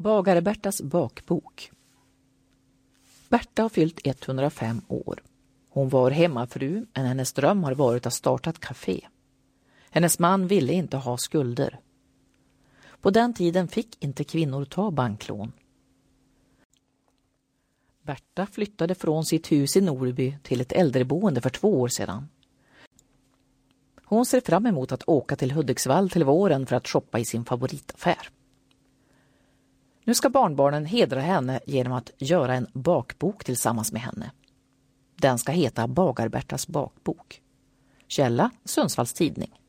Bagare-Bertas bakbok. Berta har fyllt 105 år. Hon var hemmafru, men hennes dröm har varit att starta ett café. Hennes man ville inte ha skulder. På den tiden fick inte kvinnor ta banklån. Berta flyttade från sitt hus i Norrby till ett äldreboende för 2 år sedan. Hon ser fram emot att åka till Hudiksvall till våren för att shoppa i sin favoritaffär. Nu ska barnbarnen hedra henne genom att göra en bakbok tillsammans med henne. Den ska heta Bagare-Bertas bakbok. Källa: Sundsvalls Tidning.